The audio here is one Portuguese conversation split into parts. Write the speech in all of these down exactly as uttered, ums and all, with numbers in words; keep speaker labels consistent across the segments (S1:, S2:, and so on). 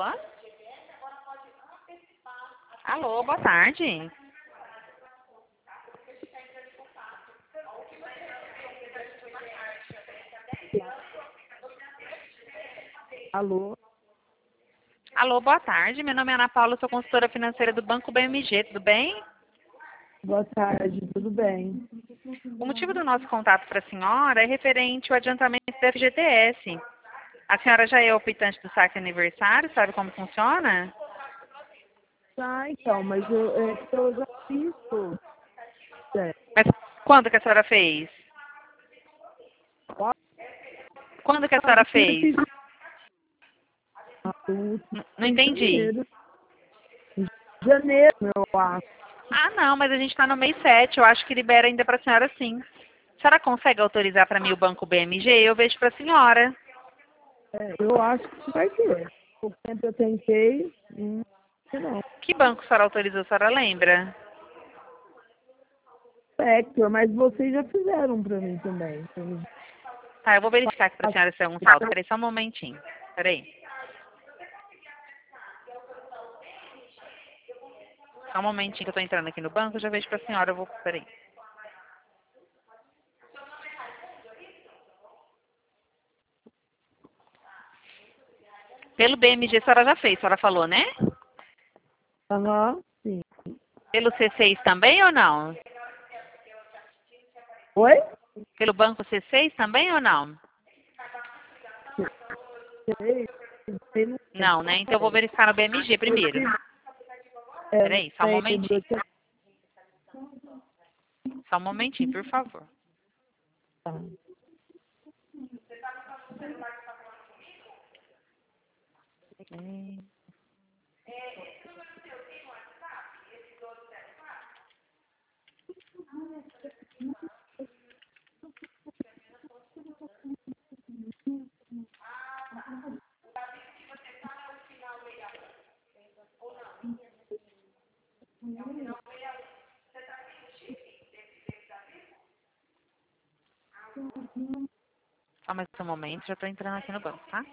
S1: Alô? Alô, boa tarde.
S2: Alô?
S1: Alô, boa tarde. Meu nome é Ana Paula, sou consultora financeira do Banco B M G, tudo bem?
S2: Boa tarde, tudo bem?
S1: O motivo do nosso contato para a senhora é referente ao adiantamento do F G T S. A senhora já é optante do saque aniversário, sabe como funciona?
S2: Tá, então, mas eu, é, que eu já fiz tudo. É.
S1: Mas quando que a senhora fez? Quando que a senhora fez? N- Não entendi.
S2: Janeiro. Janeiro, eu acho.
S1: Ah, não, mas a gente está no mês sete, eu acho que libera ainda para a senhora sim. A senhora consegue autorizar para mim o Banco B M G? Eu vejo para a senhora.
S2: É, eu acho que vai ter. O tempo eu tentei, hum, não.
S1: Que banco a senhora autorizou, a senhora lembra?
S2: Spector, mas vocês já fizeram pra mim também.
S1: Tá, eu vou verificar aqui para a senhora se é um saldo. Peraí, só um momentinho. Peraí. Só um momentinho que eu tô entrando aqui no banco, eu já vejo para a senhora, eu vou... Peraí. Pelo B M G a senhora já fez, a senhora falou, né?
S2: Aham, sim.
S1: Pelo C seis também ou não?
S2: Oi?
S1: Pelo banco C seis também ou não?
S2: Sei, sei, não sei.
S1: Não, né? Então eu vou verificar no B M G primeiro.
S2: É,
S1: Peraí, só um
S2: não
S1: momentinho.
S2: sei,
S1: Só um momentinho, por favor.
S2: tá.
S1: Hum. Só mais um momento, já tô entrando aqui no banco, tá?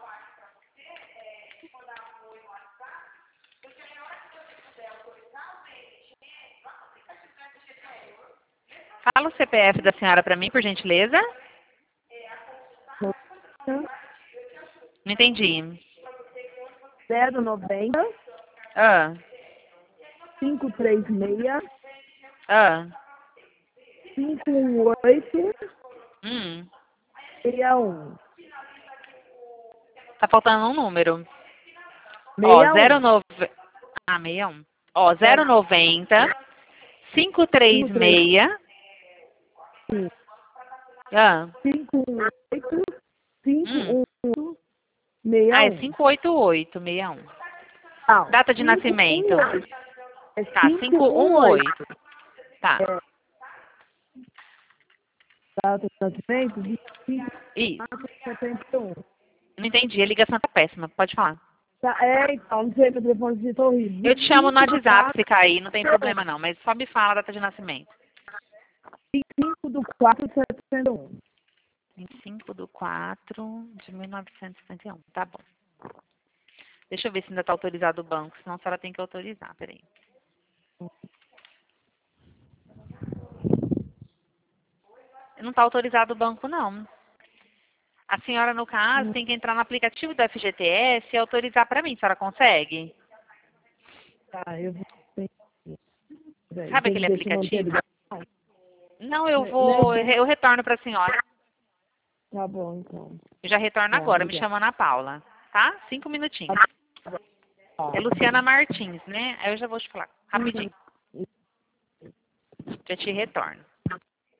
S1: Fala o C P F da senhora para mim, por gentileza. Não entendi.
S2: zero noventa,
S1: Ah,
S2: cinco três seis,
S1: ah,
S2: cinco um oito,
S1: hum.
S2: seis um.
S1: Tá faltando um número. Ó,
S2: seis
S1: zero
S2: um.
S1: nove... Ah, sessenta e um. Ó,
S2: É,
S1: zero noventa, cinco três
S2: cinco três
S1: seis...
S2: cinco,
S1: Ah,
S2: cinco um oito, cinco
S1: hum.
S2: um oito, seis
S1: Ah, é
S2: um.
S1: cinco oito oito, sessenta e um.
S2: Não,
S1: Data de
S2: cinco
S1: nascimento.
S2: um oito. É
S1: Tá,
S2: cinco
S1: cinco um
S2: um oito.
S1: oito. Tá,
S2: É, data de nascimento, vinte e cinco de
S1: isso.
S2: quatro de setenta e um.
S1: Não entendi, a ligação tá péssima. Pode falar.
S2: Tá, é, então, não sei, meu telefone de tá horrível.
S1: Eu
S2: vinte
S1: te
S2: e
S1: chamo no
S2: cinco de
S1: WhatsApp
S2: quatro,
S1: se cair, não tem problema não, mas só me fala a data de nascimento.
S2: vinte e cinco de quatro de setenta e um.
S1: vinte e cinco de quatro de mil novecentos e setenta e um. Tá bom. Deixa eu ver se ainda tá autorizado o banco, senão a senhora tem que autorizar. Peraí. Não tá autorizado o banco, não. A senhora, no caso, tem que entrar no aplicativo do F G T S e autorizar para mim. A senhora consegue?
S2: Tá, eu vou. Peraí,
S1: Sabe
S2: tem que
S1: aquele
S2: deixar manter
S1: aplicativo?
S2: ligação.
S1: Não, eu
S2: Né,
S1: vou...
S2: né?
S1: Eu retorno para a senhora.
S2: Tá bom, então.
S1: Eu já retorno
S2: Tá,
S1: agora, me
S2: obrigada.
S1: chama Ana Paula. Tá? Cinco minutinhos.
S2: Tá.
S1: É Luciana Martins, né? Aí eu já vou te falar. Rapidinho. Já te retorno.